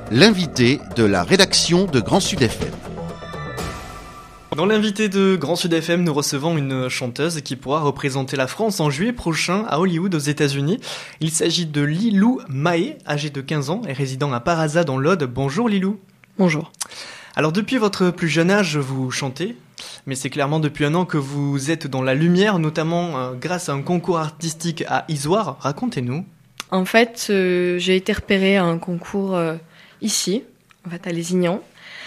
l'invité de la rédaction de Grand Sud FM. Dans l'invité de Grand Sud FM, nous recevons une chanteuse qui pourra représenter la France en juillet prochain à Hollywood aux États-Unis. Il s'agit de Lilou Mahé, âgée de 15 ans et résidant à Paraza dans l'Aude. Bonjour Lilou. Bonjour. Alors depuis votre plus jeune âge, vous chantez, mais c'est clairement depuis un an que vous êtes dans la lumière, notamment grâce à un concours artistique à Isoire. Racontez-nous. En fait, j'ai été repérée à un concours ici, en fait à Lézignan,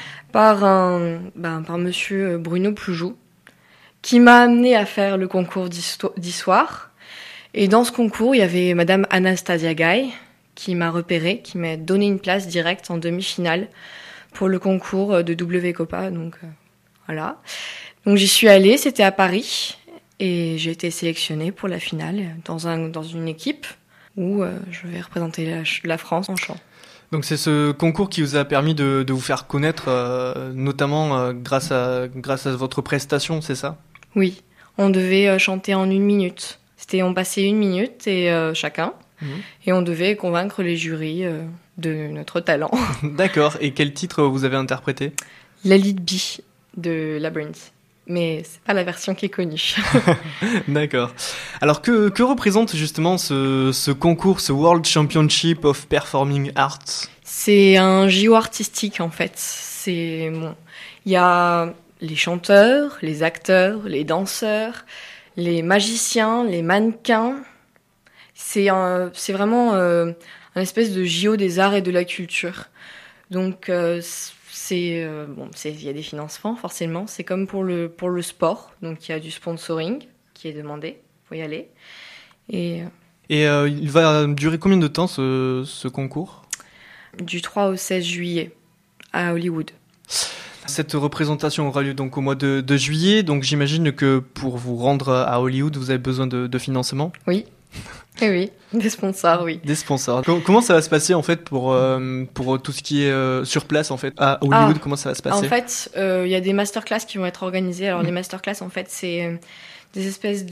par monsieur Bruno Ploujou, qui m'a amenée à faire le concours d'Isoire. Et dans ce concours, il y avait madame Anastasia Guy, qui m'a repérée, qui m'a donné une place directe en demi-finale pour le concours de WCOPA, donc voilà. Donc j'y suis allée, c'était à Paris, et j'ai été sélectionnée pour la finale dans une équipe où je vais représenter la France en chant. Donc c'est ce concours qui vous a permis de vous faire connaître, notamment grâce à votre prestation, c'est ça ? Oui, on devait chanter en 1 minute. On passait 1 minute et chacun, et on devait convaincre les jurys de notre talent. D'accord, et quel titre vous avez interprété ? La Lead B de Labyrinth, mais c'est pas la version qui est connue. D'accord. Alors que représente justement ce concours, ce World Championship of Performing Arts ? C'est un JO artistique en fait. Il y a les chanteurs, les acteurs, les danseurs, les magiciens, les mannequins. C'est vraiment un espèce de JO des arts et de la culture. Donc il y a des financements forcément. C'est comme pour le sport. Donc il y a du sponsoring qui est demandé. Faut y aller. Et il va durer combien de temps ce concours ? Du 3 au 16 juillet à Hollywood. Cette représentation aura lieu donc au mois de juillet. Donc j'imagine que pour vous rendre à Hollywood, vous avez besoin de financement ? Oui. Et oui, des sponsors, oui. Des sponsors. Comment ça va se passer en fait pour tout ce qui est sur place en fait à Hollywood ? Comment ça va se passer ? En fait, il y a des masterclass qui vont être organisées. Alors les masterclass, en fait, c'est des espèces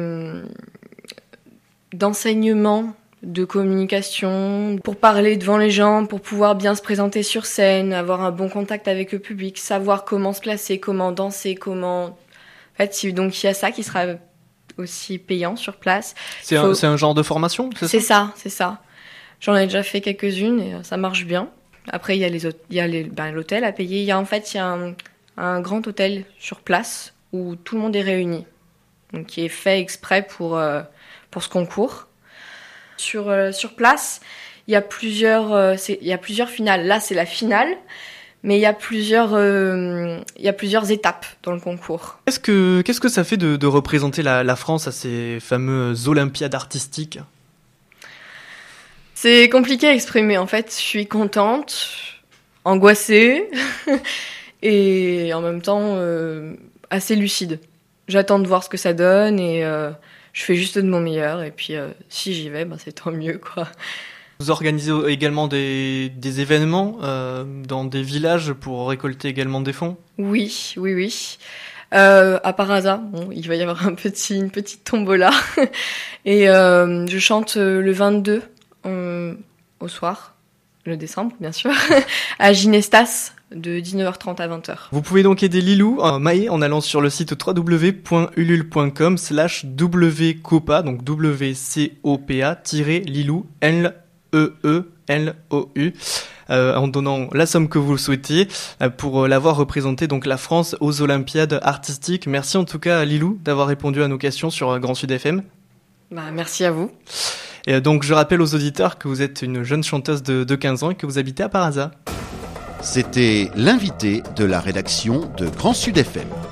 d'enseignements, de communication, pour parler devant les gens, pour pouvoir bien se présenter sur scène, avoir un bon contact avec le public, savoir comment se placer, comment danser, En fait, donc il y a ça qui sera aussi payant sur place. C'est un genre de formation, c'est ça ? C'est ça. J'en ai déjà fait quelques-unes et ça marche bien. Après, il y a l'hôtel à payer. Il y a un grand hôtel sur place où tout le monde est réuni, donc qui est fait exprès pour ce concours. Sur place, il y a plusieurs finales. Là, c'est la finale. Mais il y a plusieurs étapes dans le concours. Qu'est-ce que ça fait de représenter la France à ces fameuses Olympiades artistiques ? C'est compliqué à exprimer. En fait, je suis contente, angoissée et en même temps assez lucide. J'attends de voir ce que ça donne et je fais juste de mon meilleur. Et puis si j'y vais, c'est tant mieux, quoi. Vous organisez également des événements dans des villages pour récolter également des fonds ? Oui. À Paraza, il va y avoir une petite tombola. Et je chante le 22 au soir, le décembre bien sûr, à Ginestas de 19h30 à 20h. Vous pouvez donc aider Lilou Mahé en allant sur le site www.ulule.com/wcopa, donc WCOPA-Lilou LEELOU, en donnant la somme que vous le souhaitiez pour l'avoir représenté donc la France aux Olympiades artistiques. Merci en tout cas Lilou d'avoir répondu à nos questions sur Grand Sud FM. Merci à vous. Et donc je rappelle aux auditeurs que vous êtes une jeune chanteuse de 15 ans et que vous habitez à Paraza. C'était l'invité de la rédaction de Grand Sud FM.